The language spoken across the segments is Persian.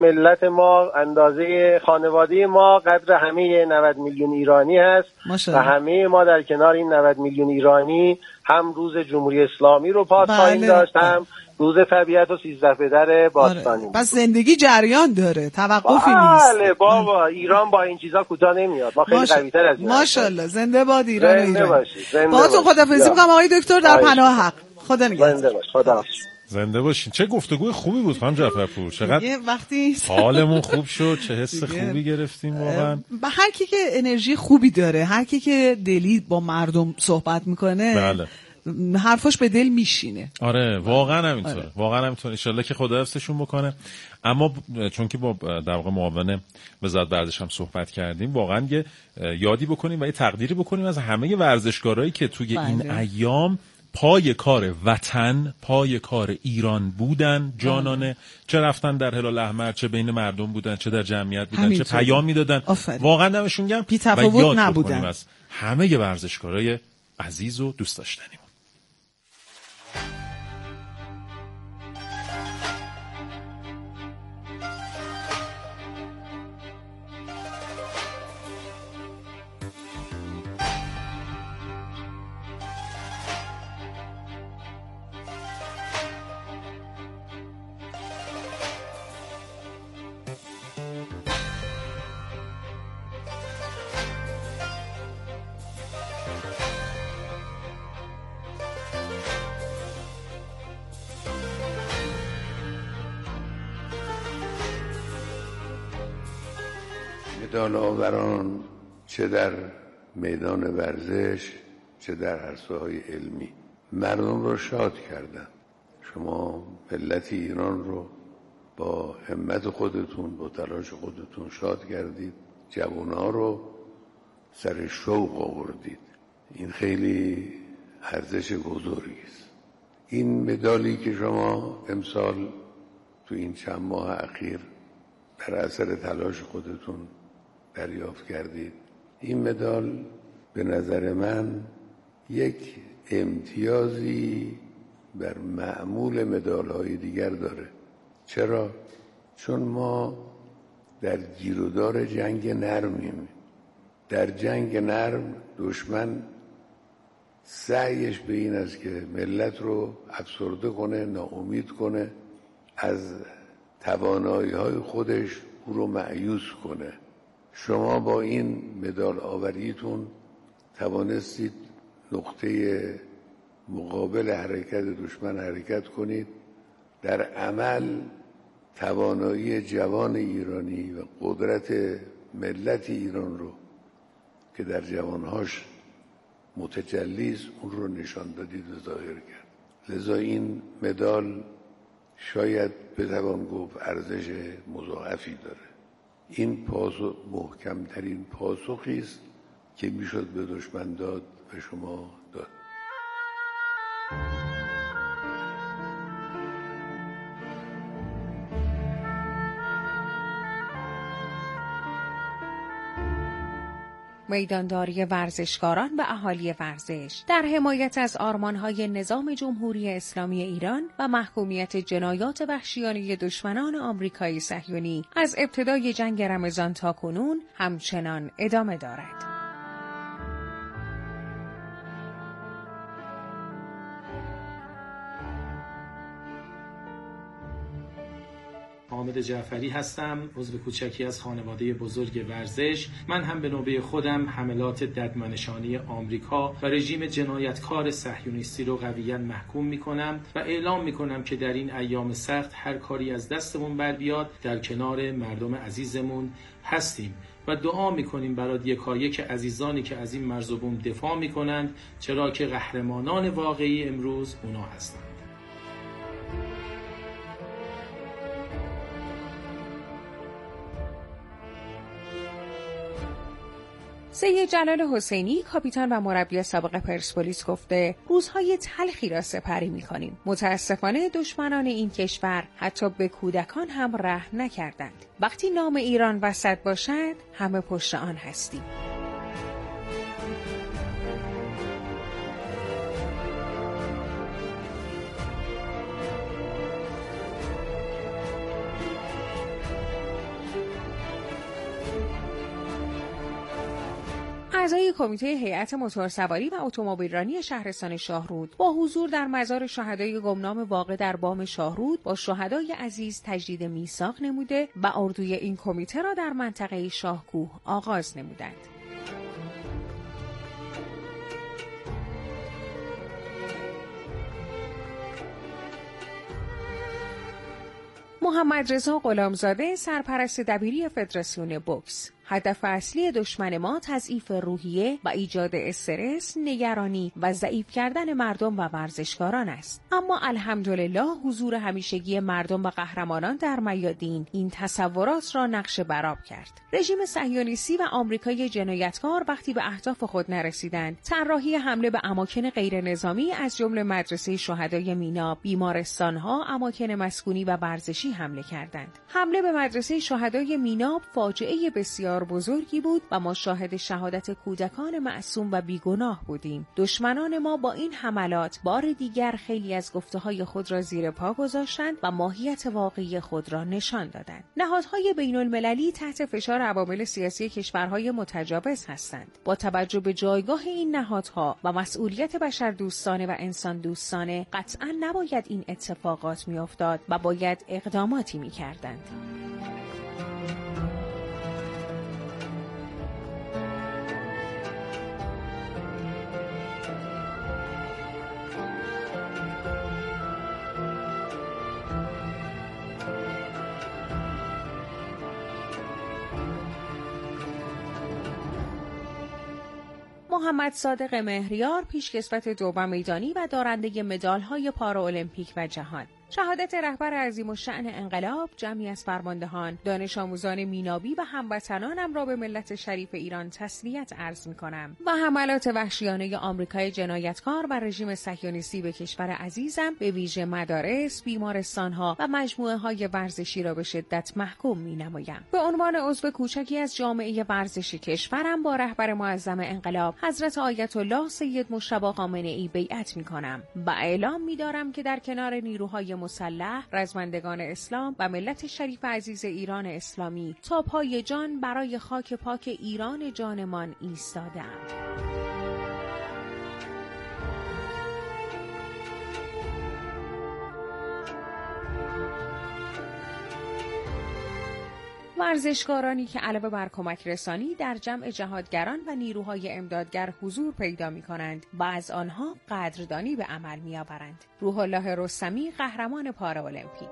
ملت ما اندازه خانواده ما قدر همه 90 میلیون ایرانی هست و همه ما در کنار این 90 میلیون ایرانی هم روز جمهوری اسلامی رو پاس خواهیم داشت، هم روز طبیعت و 13 پدر باستانی. پس زندگی جریان داره، توقفی نیست. بله بابا، ایران با این چیزا کوتاه نمیاد. ما خیلی قوی‌تر از این. ماشاءالله. زنده باد ایران و ایران. با تو خدافظی می‌کنم آقای دکتر، در پناه حق. خدا نگهدار. زنده باش. خدا زنده باشین. چه گفتگوی خوبی بود خانم جعفرپور. چقدر وقتی حالمون خوب شد، چه حس خوبی گرفتیم واقعا. هر کی که انرژی خوبی داره، هر کی که دلی با مردم صحبت میکنه، بله، حرفاش به دل میشینه. آره واقعا همینطوره. واقعا همینطوره. ان شاءالله که خدا حفظشون بکنه. اما چون که با در واقع معاون وزارت ورزش هم صحبت کردیم، واقعا یه یادی بکنیم و یه تقدیری بکنیم از همه ورزشکارایی که توی این ایام پای کار وطن، پای کار ایران بودن جانانه، چه رفتن در هلال احمر، چه بین مردم بودن، چه در جمعیت بودن، چه پیام میدادن. واقعا دمشون گرم. بی تفاوت نبودن از همه ورزشکارای عزیز و دوست داشتنی. مدال آوران چه در میدان ورزش چه در عرصه‌های علمی مردم رو شاد کردن. شما ملت ایران رو با همت خودتون، با تلاش خودتون شاد کردید، جوان‌ها رو سر شوق آوردید. این خیلی ارزش بزرگی است. این مدالی که شما امسال تو این چند ماه اخیر در اثر تلاش خودتون دریافت کردید، این مدال به نظر من یک امتیازی بر معمول مدال‌های دیگر داره. چرا؟ چون ما در گیرودار جنگ نرمیم. در جنگ نرم دشمن سعیش به این است که ملت رو افسرده کنه، ناامید کنه، از توانایی‌های خودش او رو مایوس کنه. شما با این مدال آوریتون توانستید نقطه مقابل حرکت دشمن حرکت کنید، در عمل توانایی جوان ایرانی و قدرت ملت ایران رو که در جوانهاش متجلی است اون رو نشان دادید و ظاهر کرد. لذا این مدال شاید بتوان گفت ارزش مضاعفی داره. این پاسخ محکمترین پاسخی است که میشد به دشمن داد و شما داد. میدانداری ورزشکاران و اهالی ورزش در حمایت از آرمانهای نظام جمهوری اسلامی ایران و محکومیت جنایات وحشیانه دشمنان آمریکای صهیونی از ابتدای جنگ رمضان تا کنون همچنان ادامه دارد. حامد جعفری هستم، عضو کوچکی از خانواده بزرگ ورزش. من هم به نوبه خودم حملات ددمنشانی آمریکا و رژیم جنایتکار صهیونیستی رو قویاً محکوم میکنم و اعلام میکنم که در این ایام سخت هر کاری از دستمون بر بیاد در کنار مردم عزیزمون هستیم و دعا میکنیم برای یکایک عزیزانی که از این مرز و بوم دفاع میکنند، چرا که قهرمانان واقعی امروز اونا هستند. سید جلال حسینی، کاپیتان و مربی سابق پرسپولیس گفته روزهای تلخی را سپری می‌کنیم. متاسفانه دشمنان این کشور حتی به کودکان هم رحم نکردند. وقتی نام ایران وسط باشد، همه پشت آن هستیم. اعضای کمیته هیئت موتورسواری و اتومبیلرانی شهرستان شاهرود با حضور در مزار شهدای گمنام واقع در بام شاهرود با شهدای عزیز تجدید میثاق نموده و اردوی این کمیته را در منطقه شاهکوه آغاز نمودند. محمد رضا غلامزاده، سرپرست دبیری فدراسیون بوکس: هدف اصلی دشمن ما تضعیف روحیه و ایجاد استرس، نگرانی و ضعیف کردن مردم و ورزشکاران است. اما الحمدلله حضور همیشگی مردم و قهرمانان در میادین این تصورات را نقش برآب کرد. رژیم صهیونیستی و آمریکای جنایتکار وقتی به اهداف خود نرسیدند، طراحی حمله به اماکن غیر نظامی از جمله مدرسه شهدای مینا، بیمارستان‌ها، اماکن مسکونی و ورزشی حمله کردند. حمله به مدرسه شهدای مینا فاجعه بسیار بزرگی بود و ما شاهد شهادت کودکان معصوم و بیگناه بودیم. دشمنان ما با این حملات بار دیگر خیلی از گفته‌های خود را زیر پا گذاشتند و ماهیت واقعی خود را نشان دادند. نهادهای بین‌المللی تحت فشار عوامل سیاسی کشورهای متجاوز هستند. با توجه به جایگاه این نهادها و مسئولیت بشردوستانه و انسان دوستانه قطعاً نباید این اتفاقات می‌افتاد و باید اقداماتی می‌کردند. محمد صادق مهریار، پیشکسوت دوم میدانی و دارنده مدال‌های پارالمپیک و جهان: شهادت رهبر عظیم الشأن انقلاب، جمعی از فرماندهان، دانش آموزان مینابی و هموطنانم را به ملت شریف ایران تسلیت عرض می‌کنم و حملات وحشیانه آمریکای جنایتکار و رژیم صهیونیستی به کشور عزیزم به ویژه مدارس، بیمارستان‌ها و مجموعه‌های ورزشی را به شدت محکوم می‌نمایم. به عنوان عضو کوچکی از جامعه ورزشی کشورم با رهبر معظم انقلاب حضرت آیت الله سید مجتبی خامنه‌ای بیعت می‌کنم و اعلام می‌دارم که در کنار نیروهای مسلح، رزمندگان اسلام و ملت شریف عزیز ایران اسلامی تا پای جان برای خاک پاک ایران جانمان ایستادم. ورزشکارانی که علاوه بر کمک رسانی در جمع جهادگران و نیروهای امدادگر حضور پیدا می کنند و از آنها قدردانی به عمل می آورند. روح الله رستمی، قهرمان پارالمپیک: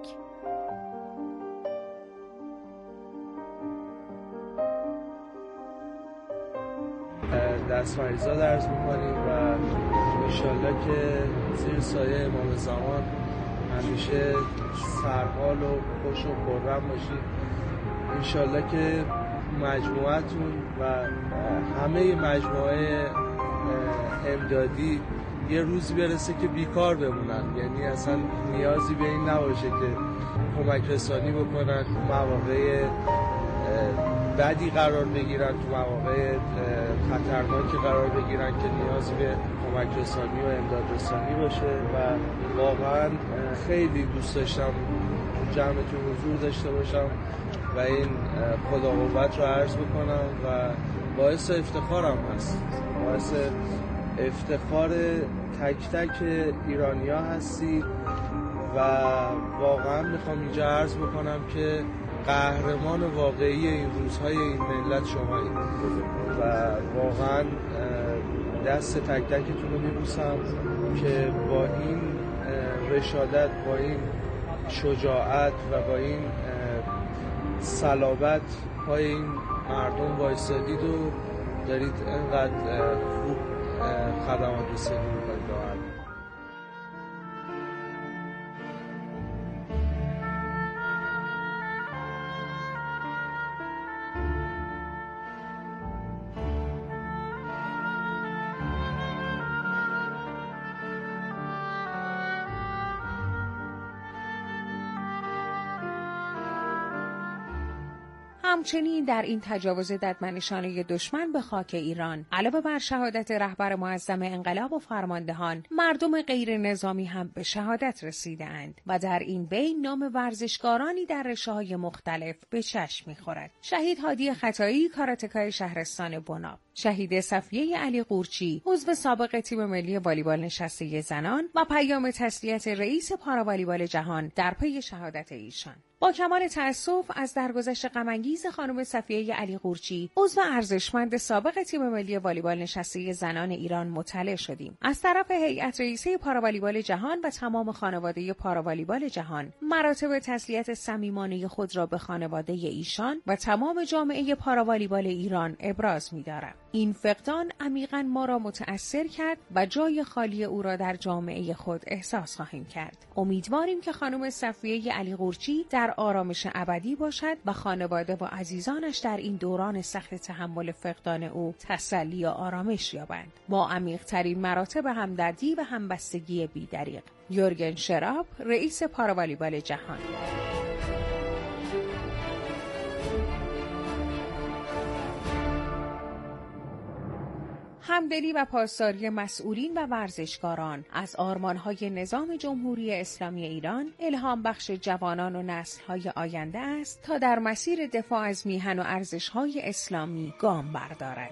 دستمریزاد عرض می‌کنیم و انشالله که زیر سایه امام زمان همیشه سرحال و خوش و خرم باشید. انشالله که مجموعتون و همه مجموعه امدادی یه روزی برسه که بیکار بمونن، یعنی اصلا نیازی به این نباشه که کمک رسانی بکنن، تو مواقع بدی قرار بگیرن، تو مواقع خطرناکی قرار بگیرن که نیازی به کمک رسانی و امداد رسانی باشه. و واقعا خیلی دوست داشتم جمعتون حضور داشته باشم و این خدا قوت رو عرض بکنم و باعث افتخارم هست، باعث افتخار تک تک ایرانی‌ها هستی و واقعا میخوام اینجا عرض بکنم که قهرمان واقعی این روزهای این ملت شمایید و واقعا دست تک تکتون رو میبوسم که با این رشادت، با این شجاعت و با این صلابت پای این مردم وایسادید و دارید اینقدر خوب خدمات رسانی میکنید. همچنین در این تجاوز ددمنشانه دشمن به خاک ایران علاوه بر شهادت رهبر معظم انقلاب و فرماندهان، مردم غیر نظامی هم به شهادت رسیدند و در این بین نام ورزشکارانی در رشه‌های مختلف به چشم می‌خورد. شهید هادی خطایی، کاراتکای شهرستان بناب، شهید صفیه علی قورچی، عضو سابق تیم ملی والیبال نشسته زنان و پیام تسلیت رئیس پاراوالیبال جهان در پی شهادت ایشان. با کمال تأسف از درگذشت غم‌انگیز خانم صفیه علی قورچی، عضو ارزشمند سابق تیم ملی والیبال نشسته زنان ایران مطلع شدیم. از طرف هیئت رئیسه پاراوالیبال جهان و تمام خانواده پاراوالیبال جهان، مراتب تسلیت صمیمانه خود را به خانواده ایشان و تمام جامعه پاراوالیبال ایران ابراز می‌دارم. این فقدان عمیقاً ما را متأثر کرد و جای خالی او را در جامعه خود احساس خواهیم کرد. امیدواریم که خانم صفیه علی قورچی در آرامش ابدی باشد و خانواده و عزیزانش در این دوران سخت تحمل فقدان او تسلی و آرامش یابند. با عمیق‌ترین مراتب همدردی و همبستگی بی‌دریغ. یورگن شراب، رئیس پاراوالیبال جهان. همدلی و پاسداری مسئولین و ورزشکاران از آرمان‌های نظام جمهوری اسلامی ایران الهام بخش جوانان و نسل‌های آینده است تا در مسیر دفاع از میهن و ارزش‌های اسلامی گام بردارد.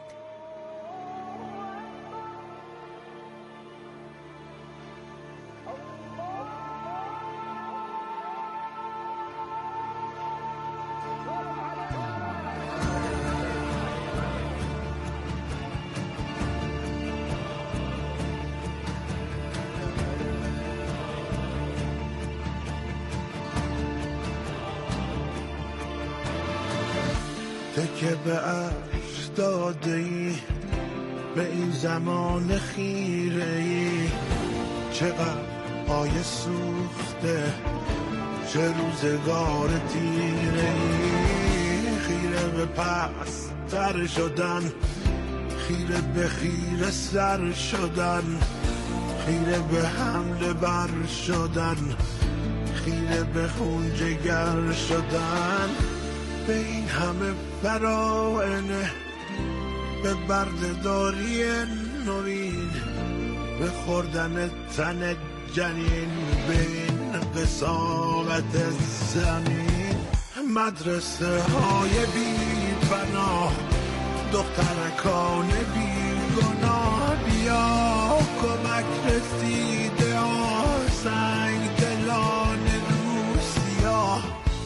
که به عرش داده ای به این زمان خیره ای، چقدر آیه سوخته چه روزگار تیره ای، خیره به پس تر شدن، خیره به خیره سر شدن، خیره به حمله بر شدن، خیره به خون جگر شدن، به این همه فرائنه، به برده‌داری نوین، به خوردن تن جنین، به این قساوت زمین، مدرسه های بی بنا، دخترکان بی گناه، بیا کمک رسیده سنگ دلان روسیا،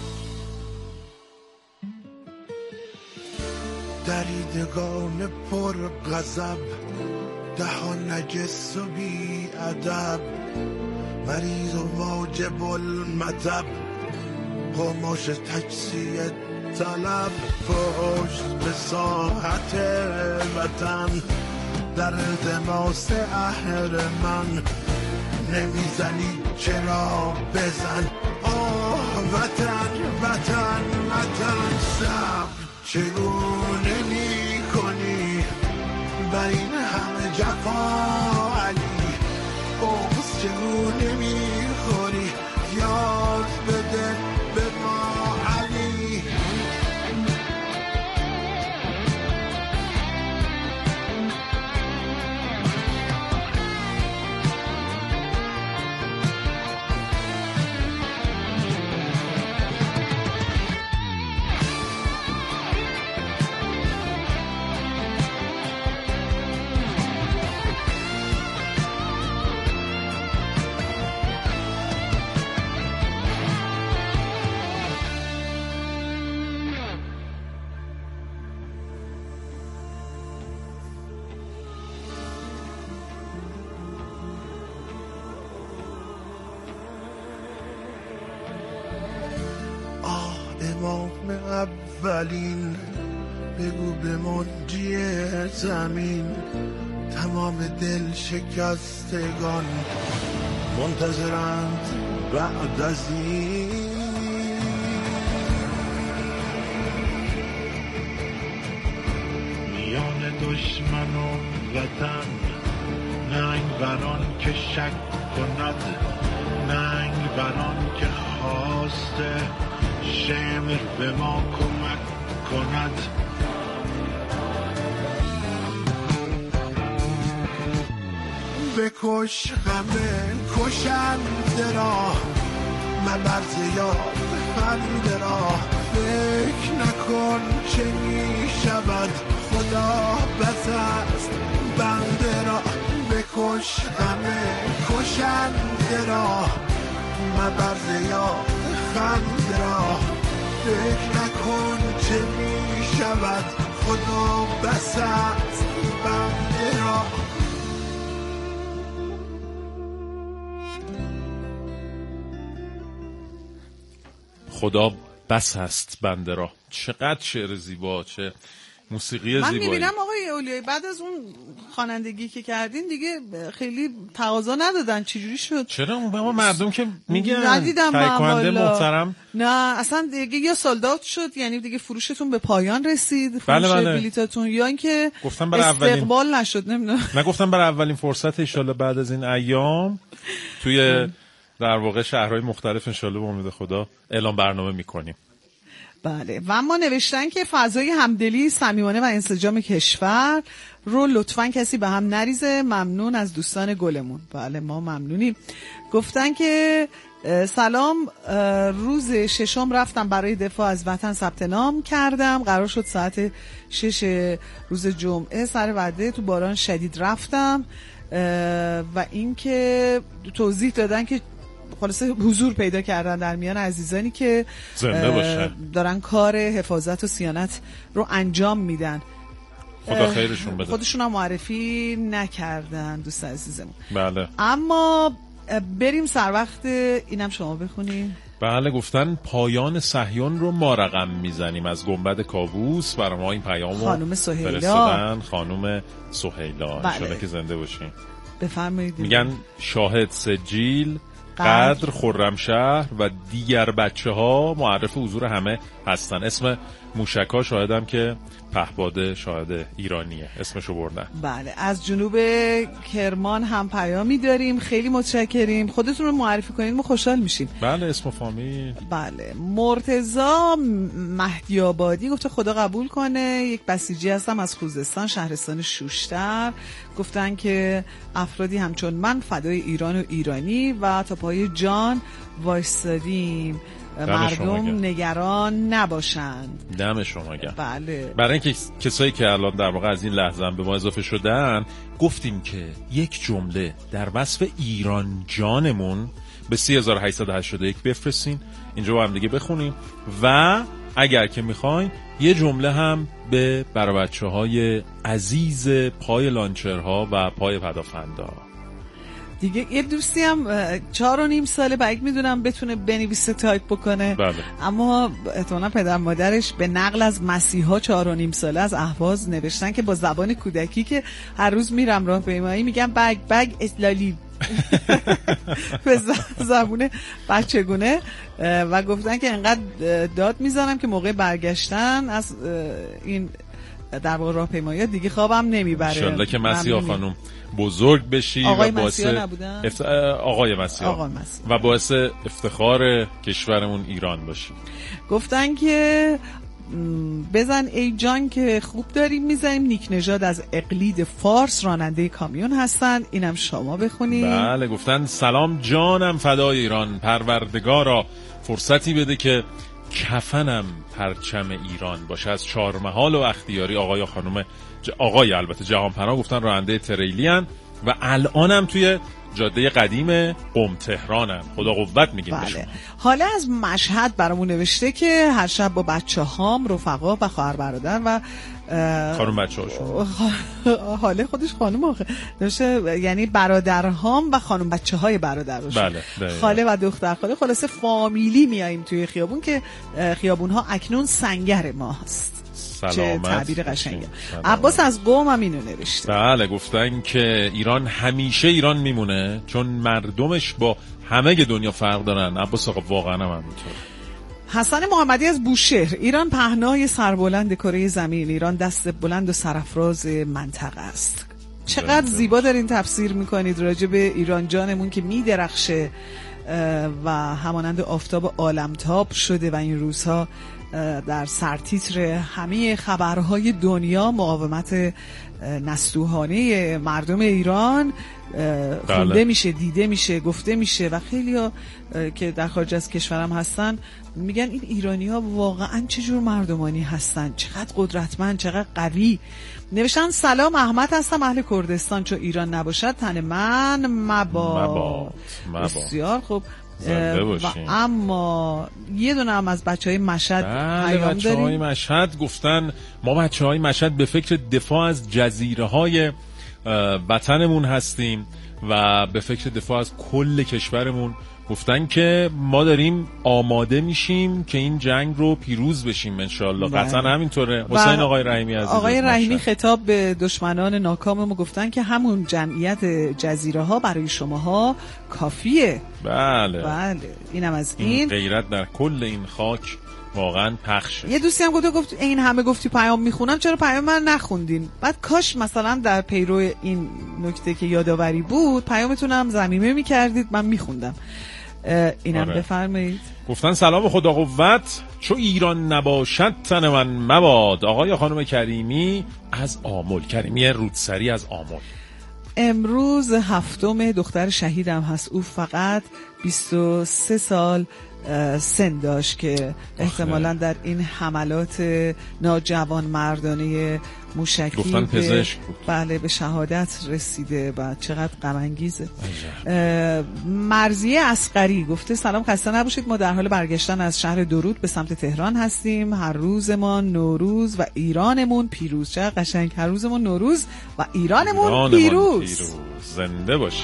دریدگان پر غضب، دهان نجس و بی ادب، مریض و واجب المطب، قماش تجزیه طلب، پشت به ساحت وطن، در التماس اهرمن، نمیزنی چرا بزن، آه وطن وطن وطن، صبر چگونه می کنی بر این همه جفا علی، بغض چگونه می خوری یاد بده به ما علی. امام اولین، بگو به منجی زمین، تمام دل شکستگان منتظرند بعد از این، میان دشمن و وطن، ننگ بران که شک کند، ننگ بران که خواسته، شمر به ما کمک کند. بکش غم کشنده را، مبرز یاد خنده را، فکر نکن چه می شود، خدا بس است بنده را. بکش غم کشنده را، مبرز یاد خنده را، فکر نکن چه می شود، خدا بس است بنده را. خدا بس است بنده را. چقدر شعر زیبا، چه موسیقی زیبایی. من میبینم آقای اولیایی بعد از اون خوانندگی که کردین دیگه خیلی تقاضا ندادن، چجوری شد؟ چرا اون مردم که میگن ندیدم تایکوانده محترم. نه اصلا دیگه یا سولدات شد، یعنی دیگه فروشتون به پایان رسید، فروش بلیتاتون، یا اینکه استقبال نشد. نمیدونم. من گفتم برای اولین فرصت ان شاءالله بعد از این ایام توی در واقع شهرهای مختلف ان شاءالله به امید خدا اعلام برنامه میکنیم. بله. و ما نوشتن که فضای همدلی، صمیمانه و انسجام کشور رو لطفاً کسی به هم نریزه. ممنون از دوستان گلمون. بله ما ممنونیم. گفتن که سلام، روز 6 رفتم برای دفاع از وطن ثبت نام کردم. قرار شد ساعت 6 روز جمعه، سر وعده تو باران شدید رفتم. و اینکه توضیح دادن که خلاصه حضور پیدا کردن در میان عزیزانی که دارن کار حفاظت و صیانت رو انجام میدن. خدا خیرشون بده. خودشون هم معرفی نکردن دوست عزیزمون. بله. اما بریم سر وقت اینم شما بخونیم. بله. گفتن پایان صهیون رو ما رقم میزنیم. از گنبد کاووس برای ما این پیامو خانم سهیلا فرستادن. خانم سهیلا بله. انشالله که زنده باشین. بفرمایید. میگن شاهد، سجیل، قدر، خرمشهر و دیگر بچه ها معرف حضور همه هستن. اسم موشکا شاهدم که پهباد شاهد ایرانیه، اسمشو بردن. بله. از جنوب کرمان هم پیامی داریم. خیلی متشکریم. خودتون رو معرفی کنید ما خوشحال میشیم. بله. اسم و فامیل. بله. مرتضی مهدی آبادی گفته خدا قبول کنه. یک بسیجی هستم از خوزستان، شهرستان شوشتر. گفتن که افرادی همچون من فدای ایران و ایرانی و تا پای جان وایستادیم، مردم نگران نباشند. دم شما گرم. بله. برای اینکه کسایی که الان در واقع از این لحظه هم به ما اضافه شدن، گفتیم که یک جمله در وصف ایران جانمون به 3881 بفرستین، اینجا با هم دیگه بخونیم و اگر که میخواین یه جمله هم به برای بچه‌های عزیز پای لانچرها و پای پدافندا. دیگه یه دوستی هم 4.5 ساله بعید میدونم بتونه بنویسه تایپ بکنه. بله. اما احتمالاً پدر مادرش به نقل از مسیحا 4.5 ساله از اهواز نوشتن که با زبان کودکی که هر روز میرم راهپیمایی میگم بگ اسلالی به زبون بچگونه و گفتن که انقدر داد میزنم که موقع برگشتن از این در واقع راهپیمایی دیگه خوابم نمیبره. انشالله که مسیحا خانم بزرگ بشی آقای و باعث آقای مسیحا و باعث افتخار کشورمون ایران باشی. گفتن که بزن ای جان که خوب داریم میزنیم. نیک نژاد از اقلید فارس راننده کامیون هستن. اینم شما بخونید. بله. گفتن سلام جانم فدای ایران، پروردگارا فرصتی بده که کفنم پرچم ایران باشه. از چهارمحال و اختیاری آقای یا خانم آقای البته جهانپناه گفتن راننده تریلی ان و الانم توی جاده قدیم قم تهرانم. خدا قوت میگیم بله. بهشون. حالا از مشهد برامون نوشته که هر شب با بچه هام، رفقا و خواهر برادر و خانم بچه هاشون، حالا خودش خانم آخه نوشته، یعنی برادرهام و خانم بچه های برادرشون. بله. خاله و دختر خاله، خلاصه فامیلی میاییم توی خیابون که خیابون ها اکنون سنگر ما هست. چه تعبیر قشنگه. عباس از قم هم اینو نوشته. بله. گفتن که ایران همیشه ایران میمونه چون مردمش با همه دنیا فرق دارن. عباس آقا واقعا هم همینطور. حسن محمدی از بوشهر، ایران پهنای سربلند کره زمین، ایران دست بلند و سرافراز منطقه است. چقدر زیبا دارین تفسیر میکنید راجع به ایران جانمون که میدرخشه و همانند آفتاب عالمتاب شده و این روزها در سرتیتر همه خبرهای دنیا مقاومت نستوهانه مردم ایران خونده میشه، دیده میشه، گفته میشه و خیلی ها که در خارج از کشورم هستن میگن این ایرانی ها واقعا چجور مردمانی هستن، چقدر قدرتمند، چقدر قوی. نوشتن سلام، احمد هستم، اهل کردستان، چون ایران نباشد تن من مباد. بسیار خوب. اما یه دونه هم از بچهای مشهد پیام داریم. بچهای مشهد گفتن ما بچهای مشهد به فکر دفاع از جزیره های وطنمون هستیم و به فکر دفاع از کل کشورمون. گفتن که ما داریم آماده میشیم که این جنگ رو پیروز بشیم انشالله. قطعا همینطوره. حسین آقای رحیمی عزیز، آقای رحیمی خطاب به دشمنان ناکام ما گفتن که همون جمعیت جزیره ها برای شماها کافیه. بله اینم از این غیرت در کل این خاک واقعا پخشه. یه دوستی هم گفت این همه گفتی پیام میخونم، چرا پیام من نخوندین؟ بعد کاش مثلا در پیرو این نکته که یادآوری بود پیامتون هم ضمیمه میکردید، من میخوندم. اینم بفرمایید. گفتن سلام خدا قوت، چو ایران نباشد تن من مباد. آقای خانم کریمی از آمل، کریمی رودسری از آمل. امروز 7 دختر شهیدم هست. او فقط 23 سال سن داشت که احتمالاً در این حملات ناجوان مردانه موشکی گفتن پزشک بود. بله به شهادت رسیده. بعد چقدر غم انگیزه. مرضیه اصغری گفته سلام، خسته نباشید، ما در حال برگشتن از شهر درود به سمت تهران هستیم. هر روزمان نوروز و ایرانمون پیروز. چقدر قشنگ، هر روزمون نوروز و ایرانمون پیروز. زنده باشید.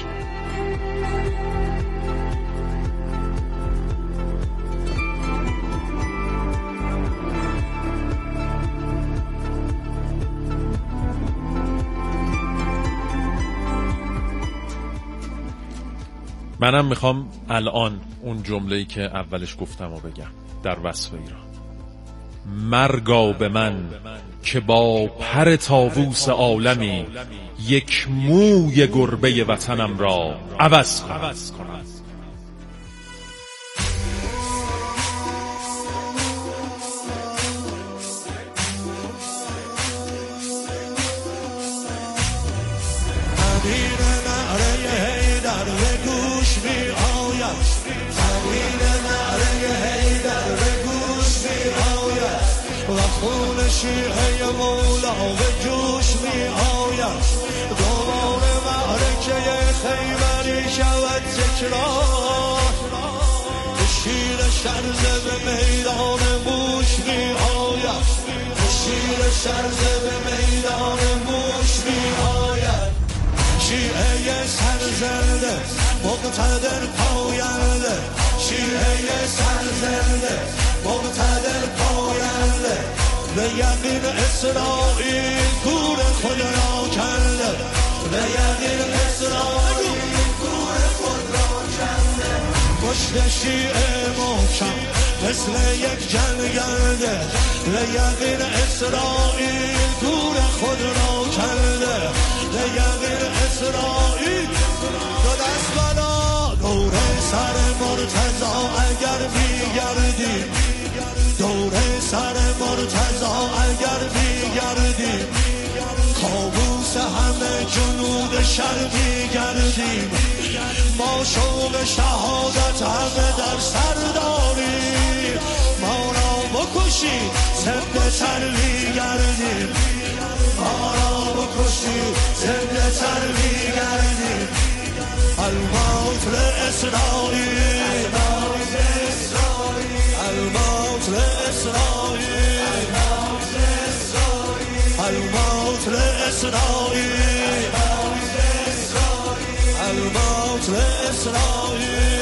منم میخوام الان اون جمله‌ای که اولش گفتم رو بگم در وصف ایران. مرگا به من که با پر طاووس عالمی یک موی گربه وطنم را عوض کنم. شیعه مولا به جوش می آید، دوباره معرکه خیبری شود تکرار. شیر شرزه به میدان موش می آید، شیر شرزه به میدان موش می آید. شیعه سرزنده مقتدر پاینده، شیعه سرزنده مقتدر پاینده. به یقین اسرائیل گور خود را کرده، به یقین اسرائیل گور خود را کرده. پشت شیعه محکم مثل یک جنگنده، به یقین اسرائیل گور خود را کرده، به یقین اسرائیل. دو دست بلا دور سر مرتضی اگر بیگردی، دور سر مرتضی اگر بیگردیم، کابوس همه جنود شر بیگردیم. ما شوق شهادت همه در سر داریم، ما را بکشید زنده تر بیگردیم، ما را بکشید زنده تر بیگردیم. الموت لاسرائیل، الموت لاسرائیل، الموت لاسرائیل، الموت لاسرائیل، الموت لاسرائیل.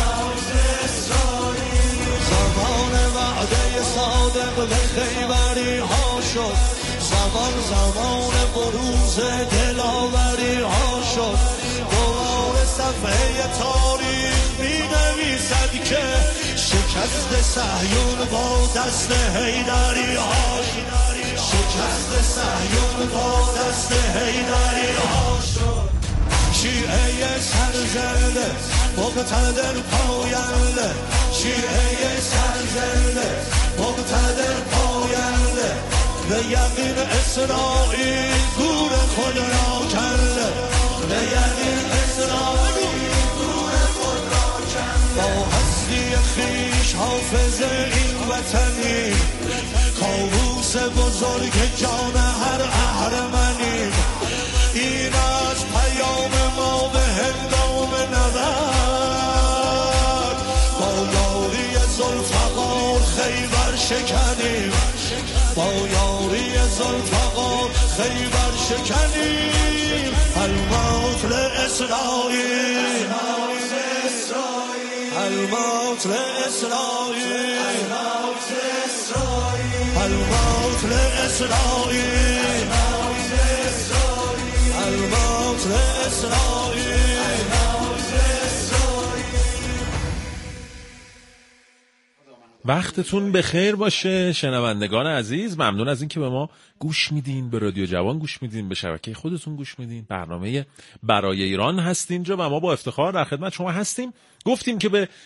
زمان وعده صادق به خیبری ها شد، زمان بروز دلاوری ها شد. دوباره صفحه تاریخ می نویسد که شکست صهیون با دست حیدری ها شد، شکست صهیون با دست حیدری ها شد. شیعه سرزنده مقتدر پاینده، شیعه سرزنده مقتدر صدر پاینده به یقین اسرائیل گور خود را کرده به یقین اسرائیل گور خود را کرده با هستی خویش حافظ این وطنی کاووس بزرگ جان هر اهرمنی این از پیام ما به هنگام نبرد با یاری ذوالفقار خیبر شکنیم با یاری ذوالفقار خیبر شکنیم الموت لاسرائیل الموت لاسرائیل الموت لاسرائیل الموت لاسرائیل. وقتتون بخیر باشه شنوندگان عزیز. ممنون از اینکه به ما گوش میدین، به رادیو جوان گوش میدین، به شبکه خودتون گوش میدین. برنامه برای ایران هست اینجا و ما با افتخار در خدمت شما هستیم. گفتیم که به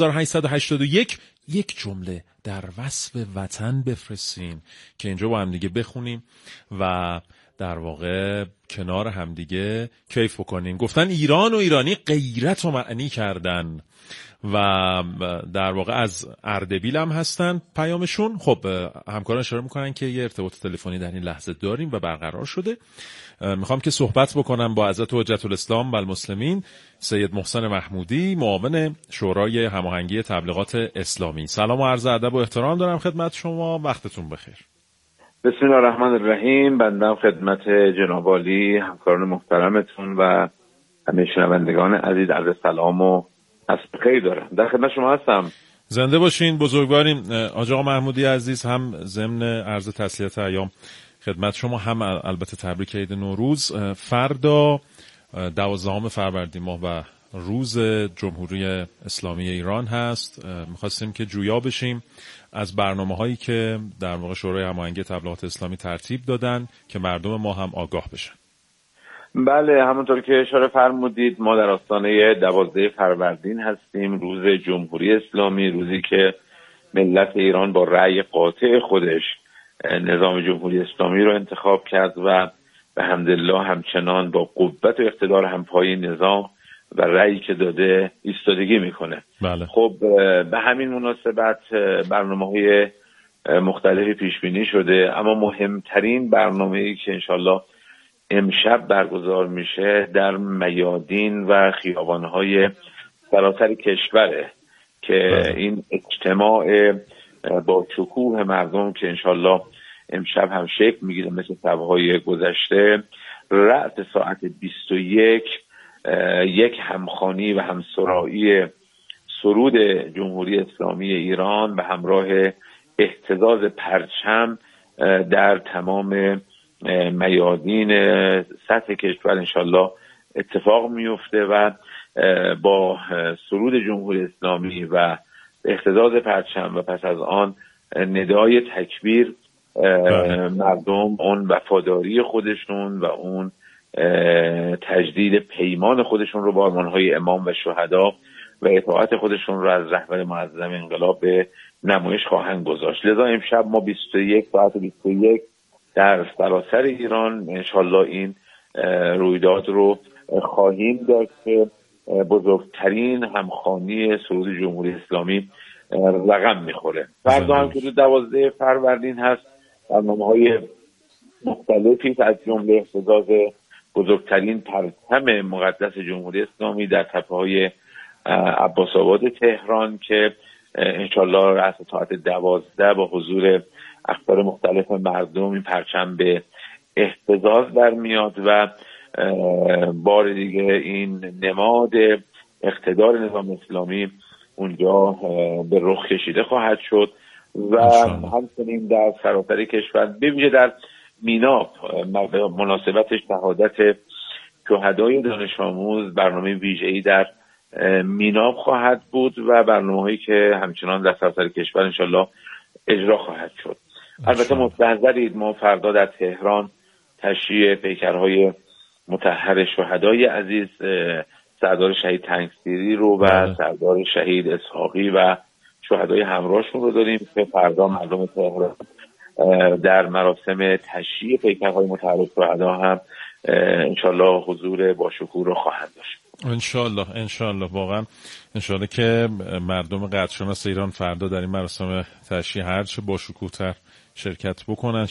3881 یک جمله در وصف وطن بفرستین که اینجا با هم دیگه بخونیم و در واقع کنار همدیگه کیف کنیم. گفتن ایران و ایرانی غیرت و معنی کردن و در واقع از اردبیل هم هستن پیامشون. خب همکاران اشاره میکنن که یه ارتباط تلفنی در این لحظه داریم و برقرار شده. میخوام که صحبت بکنم با حضرت حجت الاسلام و المسلمین سید محسن محمودی، معاون شورای هماهنگی تبلیغات اسلامی. سلام و عرض ادب و احترام دارم خدمت شما. وقتتون بخیر. بسم الله الرحمن الرحیم. بنده خدمت جناب عالی همکاران محترمتون و همه شنوندگان عزیز عرض سلام و خیر دارم. در خدمت شما هستم. زنده باشین، بزرگواریم. آقا محمودی عزیز، هم ضمن عرض تسلیت ایام خدمت شما، هم البته تبریک عید نوروز. فردا 12 فروردین ماه و روز جمهوری اسلامی ایران هست. می‌خواستیم که جویا بشیم از برنامه‌هایی که در واقع شورای هماهنگی تبلیغات اسلامی ترتیب دادن که مردم ما هم آگاه بشن. بله، همونطور که اشاره فرمودید ما در آستانه 12 فروردین هستیم، روز جمهوری اسلامی، روزی که ملت ایران با رأی قاطع خودش نظام جمهوری اسلامی رو انتخاب کرد و به حمدالله همچنان با قوت و اقتدار همپای نظام و رأیی که داده ایستادگی میکنه. بله. خب به همین مناسبت برنامه‌های مختلفی پیش بینی شده، اما مهمترین برنامه‌ای که انشالله امشب برگزار میشه در میادین و خیابان‌های سراسر کشوره که این اجتماع با شکوه مردم که انشالله امشب هم شکل میگیره مثل شب‌های گذشته، رأس ساعت 21 یک همخوانی و همسرایی سرود جمهوری اسلامی ایران به همراه اهتزاز پرچم در تمام میادین سطح کشور انشالله اتفاق میفته و با سرود جمهوری اسلامی و اهتزاز پرچم و پس از آن ندای تکبیر مردم اون وفاداری خودشون و اون تجدید پیمان خودشون رو با آرمان‌های امام و شهدا و اطاعت خودشون رو از رهبر معظم انقلاب به نمایش خواهند گذاشت. لذا امشب ما 21 ساعت 21 در سراسر ایران انشالله این رویداد رو خواهیم داشت که بزرگترین همخوانی سرود جمهوری اسلامی رقم میخوره. فردا هم که 12 فروردین هست، برنامه‌های مختلفی از جمله اهتزاز بزرگترین پرچم مقدس جمهوری اسلامی در تپه‌های عباس‌آباد تهران که انشالله رأس ساعت 12 با حضور اخبار مختلف مردم این پرچم به اهتزاز در میاد و بار دیگه این نماد اقتدار نظام اسلامی اونجا به رخ کشیده خواهد شد و همچنین در سراسر کشور به ویژه در میناپ مناسبت شهادت شهدای دانش آموز برنامه ویژه‌ای در میناپ خواهد بود و برنامه‌هایی که همچنان در سراسر کشور انشالله اجرا خواهد شد. البته مستحضرید ما فردا در تهران تشییع پیکرهای مطهر شهدای عزیز سردار شهید تنگسیری رو و سردار شهید اسحاقی و شهدای همراهشون رو داریم که فردا مردم تهران در مراسم تشییع پیکرهای متحرک شهدا هم انشالله حضور با شکوه رو خواهند داشت. انشالله واقعا انشالله که مردم قدرشناس ایران فردا در این مراسم تشییع هرچه با شکوه‌تر شرکت بکنن.